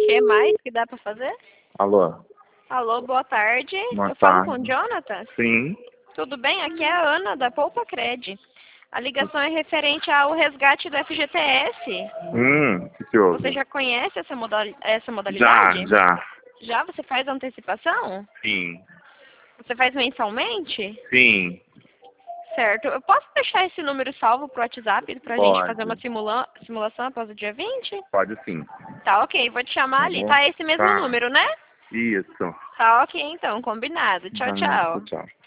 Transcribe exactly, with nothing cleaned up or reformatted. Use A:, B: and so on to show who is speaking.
A: que mais que dá para fazer?
B: Alô?
A: Alô, boa tarde.
B: Boa
A: Eu falo
B: tarde.
A: com o Jonathan?
B: Sim.
A: Tudo bem? Aqui é a Ana, da Poupa Cred. A ligação é referente ao resgate do F G T S.
B: Hum, o que que houve?
A: Você já conhece essa, modali essa
B: Já,
A: modalidade?
B: já.
A: Já? Você faz antecipação?
B: Sim.
A: Você faz mensalmente?
B: Sim.
A: Certo. Eu posso deixar esse número salvo pro WhatsApp pra gente fazer uma
B: Pode.
A: simula simulação após o dia vinte?
B: Pode sim.
A: Tá ok, vou te chamar
B: Tá
A: ali.
B: bom?
A: Tá esse mesmo
B: Tá.
A: número, né?
B: Isso.
A: Tá ok então, combinado. Tchau,
B: Tá,
A: tchau.
B: tchau.